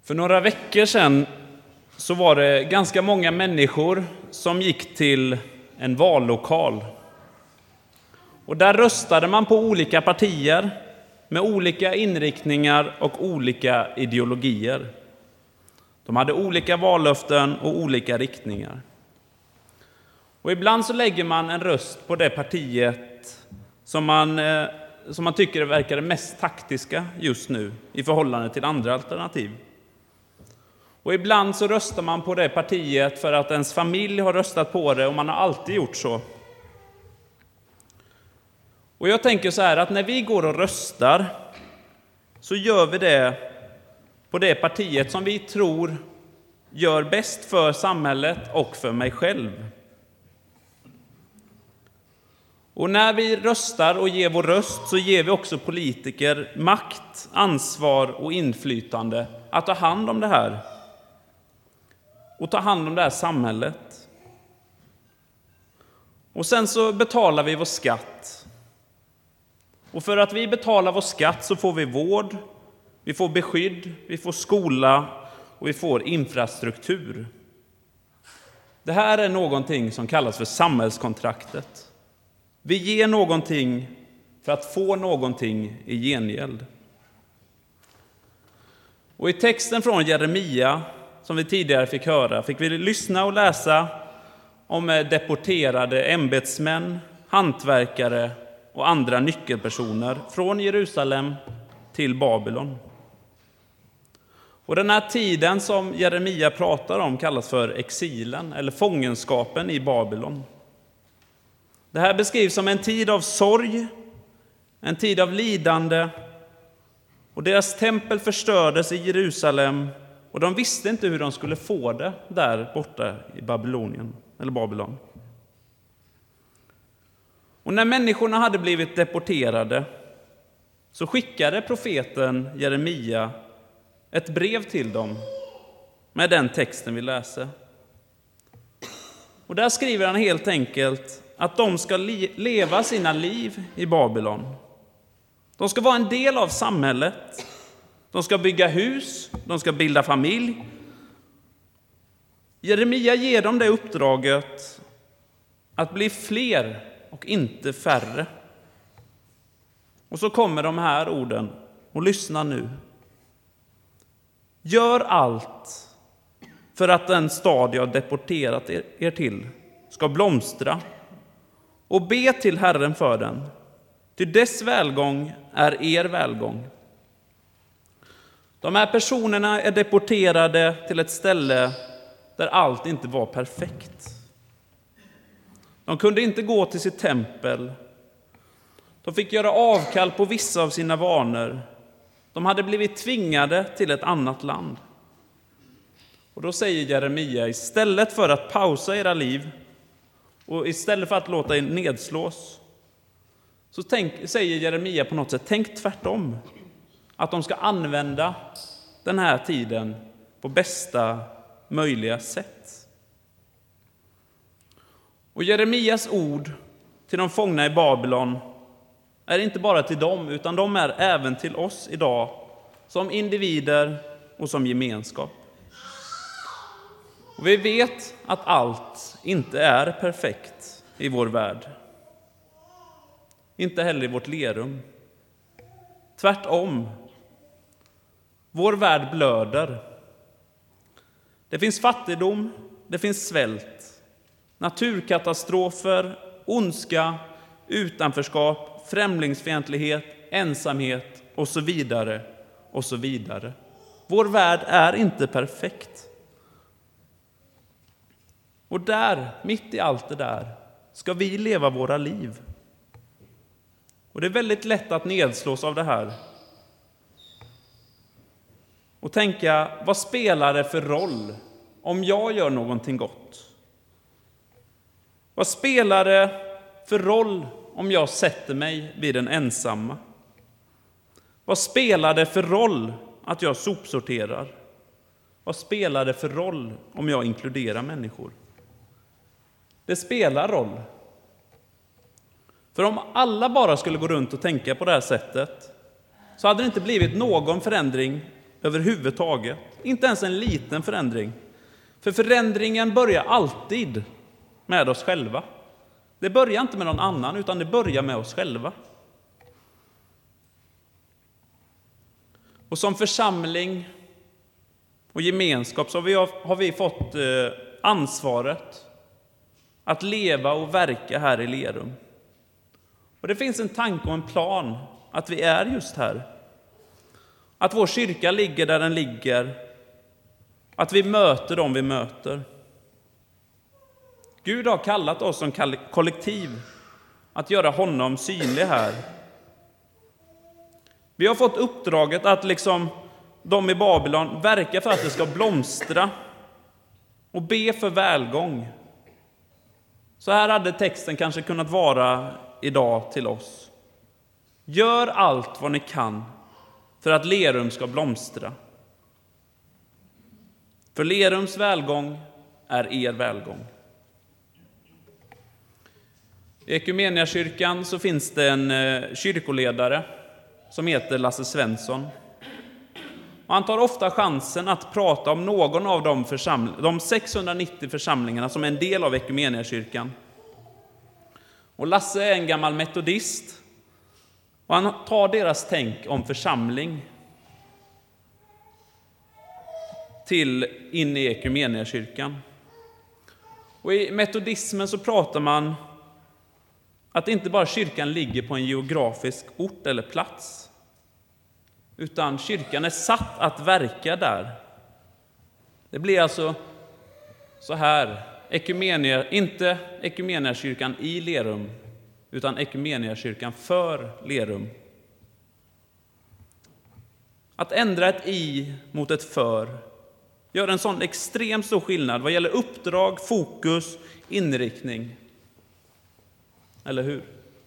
För några veckor sedan så var det ganska många människor som gick till en vallokal. Och där röstade man på olika partier med olika inriktningar och olika ideologier. De hade olika vallöften och olika riktningar. Och ibland så lägger man en röst på det partiet som man tycker verkar det mest taktiska just nu i förhållande till andra alternativ. Och ibland så röstar man på det partiet för att ens familj har röstat på det och man har alltid gjort så. Och jag tänker så här att när vi går och röstar så gör vi det på det partiet som vi tror gör bäst för samhället och för mig själv. Och när vi röstar och ger vår röst så ger vi också politiker makt, ansvar och inflytande att ta hand om det här. Och ta hand om det här samhället. Och sen så betalar vi vår skatt. Och för att vi betalar vår skatt så får vi vård, vi får beskydd, vi får skola och vi får infrastruktur. Det här är någonting som kallas för samhällskontraktet. Vi ger någonting för att få någonting i gengäld. Och i texten från Jeremia, som vi tidigare fick höra, fick vi lyssna och läsa om deporterade ämbetsmän, hantverkare och andra nyckelpersoner från Jerusalem till Babylon. Och den här tiden som Jeremia pratar om kallas för exilen eller fångenskapen i Babylon. Det här beskrivs som en tid av sorg, en tid av lidande, och deras tempel förstördes i Jerusalem och de visste inte hur de skulle få det där borta i Babylon. Och när människorna hade blivit deporterade så skickade profeten Jeremia ett brev till dem med den texten vi läser. Och där skriver han helt enkelt att de ska leva sina liv i Babylon. De ska vara en del av samhället. De ska bygga hus, de ska bilda familj. Jeremia ger dem det uppdraget att bli fler och inte färre. Och så kommer de här orden, och lyssna nu. Gör allt för att den stad jag deporterat er till ska blomstra, och be till Herren för den, ty dess välgång är er välgång. De här personerna är deporterade till ett ställe där allt inte var perfekt. De kunde inte gå till sitt tempel. De fick göra avkall på vissa av sina vanor. De hade blivit tvingade till ett annat land. Och då säger Jeremia, istället för att pausa era liv och istället för att låta er nedslås, så säger Jeremia på något sätt, tänk tvärtom. Att de ska använda den här tiden på bästa möjliga sätt. Och Jeremias ord till de fångna i Babylon är inte bara till dem, utan de är även till oss idag som individer och som gemenskap. Och vi vet att allt inte är perfekt i vår värld. Inte heller i vårt Lerum. Tvärtom. Vår värld blöder. Det finns fattigdom, det finns svält, naturkatastrofer, ondska, utanförskap, främlingsfientlighet, ensamhet och så vidare och så vidare. Vår värld är inte perfekt. Och där, mitt i allt det där, ska vi leva våra liv. Och det är väldigt lätt att nedslås av det här. Och tänka, vad spelar det för roll om jag gör någonting gott? Vad spelar det för roll om jag sätter mig vid den ensamma? Vad spelar det för roll att jag sopsorterar? Vad spelar det för roll om jag inkluderar människor? Det spelar roll. För om alla bara skulle gå runt och tänka på det här sättet så hade det inte blivit någon förändring överhuvudtaget. Inte ens en liten förändring. För förändringen börjar alltid med oss själva. Det börjar inte med någon annan, utan det börjar med oss själva. Och som församling och gemenskap så har vi fått ansvaret att leva och verka här i Lerum. Och det finns en tanke och en plan att vi är just här. Att vår kyrka ligger där den ligger. Att vi möter dem vi möter. Gud har kallat oss som kollektiv att göra honom synlig här. Vi har fått uppdraget att liksom de i Babylon verka för att det ska blomstra och be för välgång. Så här hade texten kanske kunnat vara idag till oss. Gör allt vad ni kan för att Lerum ska blomstra. För Lerums välgång är er välgång. I Ekumeniakyrkan så finns det en kyrkoledare som heter Lasse Svensson. Och han tar ofta chansen att prata om någon av de 690 församlingarna som är en del av Ekumeniakyrkan. Och Lasse är en gammal metodist. Och han tar deras tänk om församling in i Ekumeniakyrkan. Och i metodismen så pratar man att inte bara kyrkan ligger på en geografisk ort eller plats, utan kyrkan är satt att verka där. Det blir alltså så här, inte Ekumeniakyrkan i Lerum, utan Ekumeniakyrkan för Lerum. Att ändra ett i mot ett för gör en sån extremt stor skillnad vad gäller uppdrag, fokus, inriktning. Eller hur?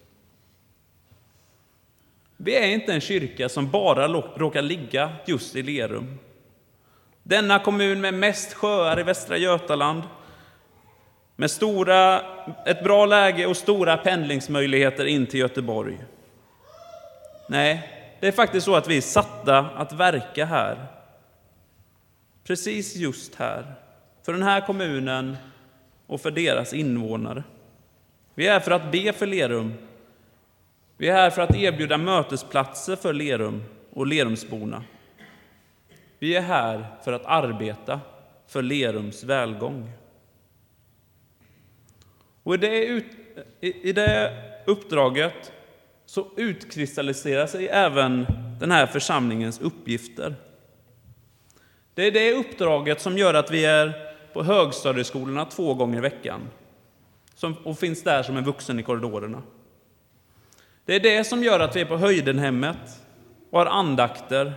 Vi är inte en kyrka som bara råkar ligga just i Lerum. Denna kommun med mest sjöar i Västra Götaland, med ett bra läge och stora pendlingsmöjligheter in till Göteborg. Nej, det är faktiskt så att vi är satta att verka här. Precis just här. För den här kommunen och för deras invånare. Vi är här för att be för Lerum. Vi är här för att erbjuda mötesplatser för Lerum och Lerumsborna. Vi är här för att arbeta för Lerums välgång. Och i det uppdraget så utkristalliserar sig även den här församlingens uppgifter. Det är det uppdraget som gör att vi är på högstadieskolorna 2 gånger i veckan. Och finns där som en vuxen i korridorerna. Det är det som gör att vi är på Höjdenhemmet och har andakter.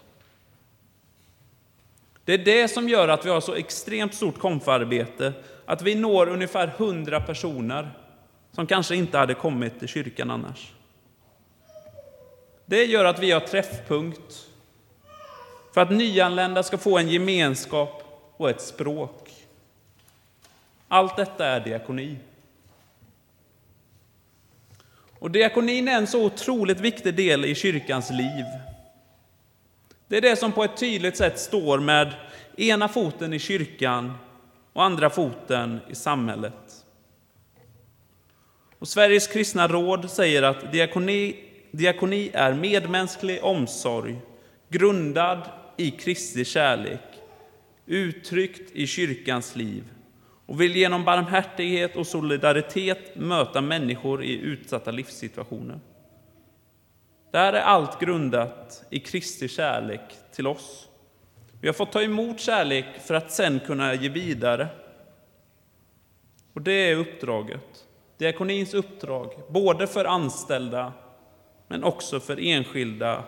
Det är det som gör att vi har så extremt stort konfarbete att vi når ungefär 100 personer som kanske inte hade kommit till kyrkan annars. Det gör att vi har träffpunkt för att nyanlända ska få en gemenskap och ett språk. Allt detta är diakoni. Och diakonin är en så otroligt viktig del i kyrkans liv. Det är det som på ett tydligt sätt står med ena foten i kyrkan och andra foten i samhället. Och Sveriges kristna råd säger att diakoni är medmänsklig omsorg, grundad i Kristi kärlek, uttryckt i kyrkans liv och vill genom barmhärtighet och solidaritet möta människor i utsatta livssituationer. Där är allt grundat i Kristi kärlek till oss. Vi har fått ta emot kärlek för att sen kunna ge vidare. Och det är uppdraget. Diakonins uppdrag, både för anställda men också för enskilda.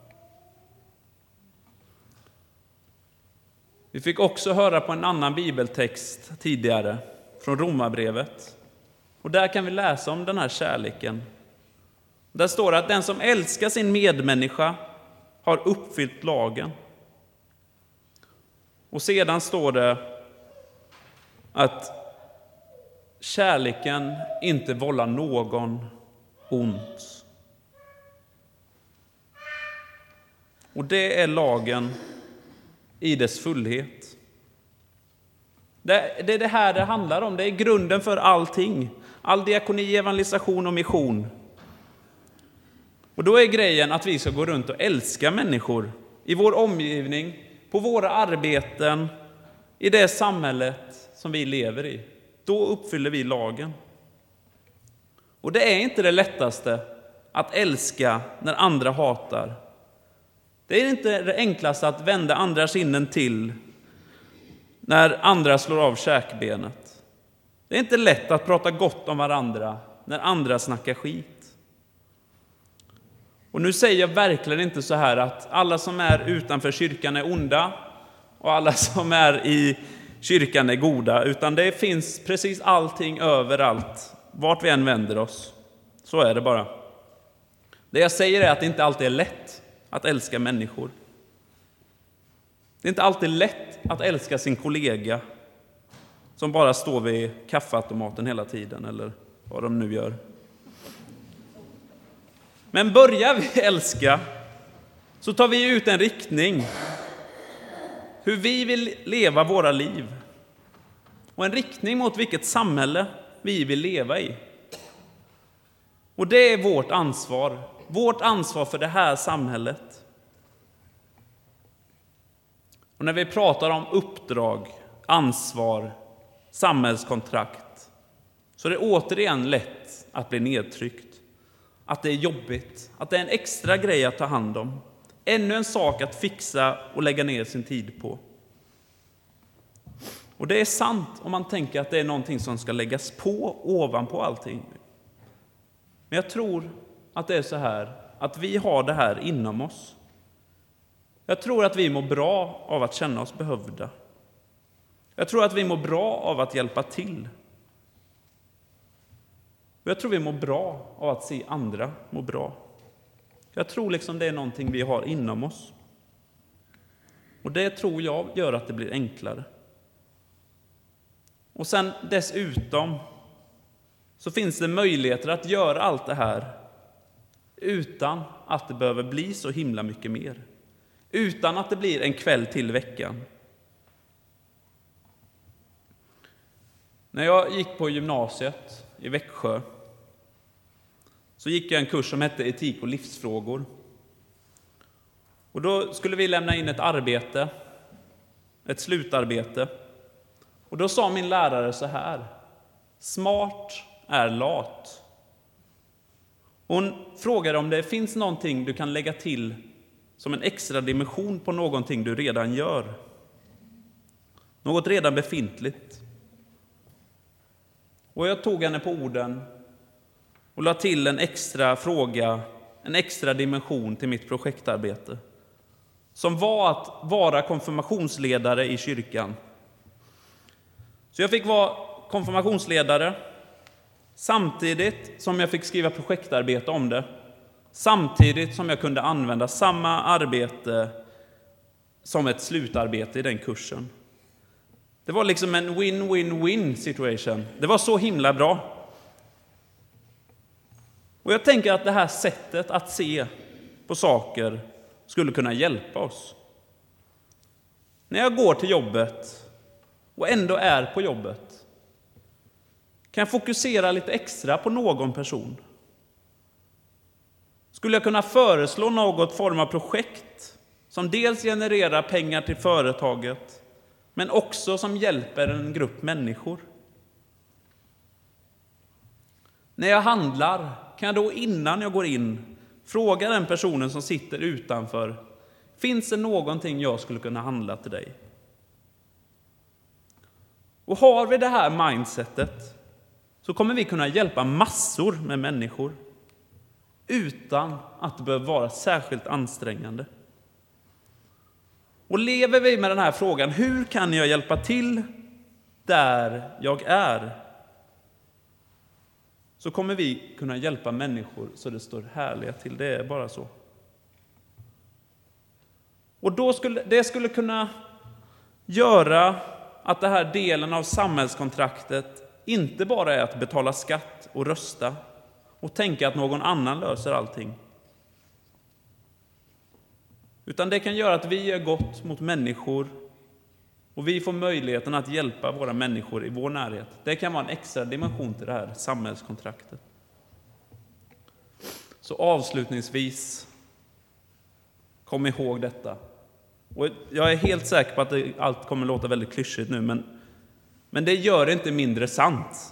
Vi fick också höra på en annan bibeltext tidigare från Romarbrevet. Och där kan vi läsa om den här kärleken. Där står det att den som älskar sin medmänniska har uppfyllt lagen. Och sedan står det att kärleken inte vållar någon ont. Och det är lagen i dess fullhet. Det är det här det handlar om. Det är grunden för allting. All diakoni, evangelisation och mission. Och då är grejen att vi ska gå runt och älska människor i vår omgivning, på våra arbeten, i det samhället som vi lever i. Då uppfyller vi lagen. Och det är inte det lättaste att älska när andra hatar. Det är inte det enklaste att vända andra sinnen till när andra slår av käkbenet. Det är inte lätt att prata gott om varandra när andra snackar skit. Och nu säger jag verkligen inte så här att alla som är utanför kyrkan är onda och alla som är i kyrkan är goda, utan det finns precis allting överallt, vart vi än vänder oss. Så är det bara. Det jag säger är att det inte alltid är lätt att älska människor. Det är inte alltid lätt att älska sin kollega som bara står vid kaffeautomaten hela tiden, eller vad de nu gör. Men börjar vi älska så tar vi ut en riktning. Hur vi vill leva våra liv. Och en riktning mot vilket samhälle vi vill leva i. Och det är vårt ansvar. Vårt ansvar för det här samhället. Och när vi pratar om uppdrag, ansvar, samhällskontrakt, så är det återigen lätt att bli nedtryckt. Att det är jobbigt, att det är en extra grej att ta hand om. Ännu en sak att fixa och lägga ner sin tid på. Och det är sant om man tänker att det är någonting som ska läggas på ovanpå allting. Men jag tror att det är så här, att vi har det här inom oss. Jag tror att vi mår bra av att känna oss behövda. Jag tror att vi mår bra av att hjälpa till. Och jag tror vi mår bra av att se andra må bra. Jag tror liksom det är någonting vi har inom oss. Och det tror jag gör att det blir enklare. Och sen dessutom så finns det möjligheter att göra allt det här utan att det behöver bli så himla mycket mer. Utan att det blir en kväll till veckan. När jag gick på gymnasiet i Växjö så gick jag en kurs som hette etik och livsfrågor. Och då skulle vi lämna in ett arbete, ett slutarbete. Och då sa min lärare så här: smart är lat. Hon frågade om det finns någonting du kan lägga till som en extra dimension på någonting du redan gör. Något redan befintligt. Och jag tog henne på orden och la till en extra fråga, en extra dimension till mitt projektarbete. Som var att vara konfirmationsledare i kyrkan. Så jag fick vara konfirmationsledare samtidigt som jag fick skriva projektarbete om det. Samtidigt som jag kunde använda samma arbete som ett slutarbete i den kursen. Det var liksom en win-win-win situation. Det var så himla bra. Och jag tänker att det här sättet att se på saker skulle kunna hjälpa oss. När jag går till jobbet och ändå är på jobbet, kan jag fokusera lite extra på någon person? Skulle jag kunna föreslå något form av projekt som dels genererar pengar till företaget, men också som hjälper en grupp människor? När jag handlar, kan jag då innan jag går in fråga den personen som sitter utanför: finns det någonting jag skulle kunna handla till dig? Och har vi det här mindsetet så kommer vi kunna hjälpa massor med människor utan att det behöver vara särskilt ansträngande. Och lever vi med den här frågan, hur kan jag hjälpa till där jag är? Så kommer vi kunna hjälpa människor så det står härliga till. Det är bara så. Och det skulle kunna göra att det här delen av samhällskontraktet inte bara är att betala skatt och rösta och tänka att någon annan löser allting. Utan det kan göra att vi gör gott mot människor och vi får möjligheten att hjälpa våra människor i vår närhet. Det kan vara en extra dimension till det här samhällskontraktet. Så avslutningsvis, kom ihåg detta. Och jag är helt säker på att allt kommer låta väldigt klyschigt nu, men det gör det inte mindre sant.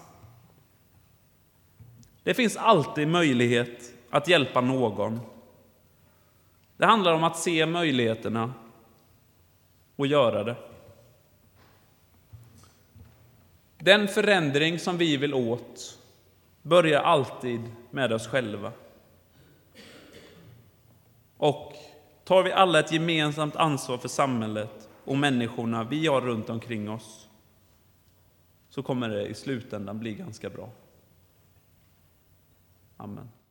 Det finns alltid möjlighet att hjälpa någon. Det handlar om att se möjligheterna och göra det. Den förändring som vi vill åt börjar alltid med oss själva. Och tar vi alla ett gemensamt ansvar för samhället och människorna vi har runt omkring oss, så kommer det i slutändan bli ganska bra. Amen.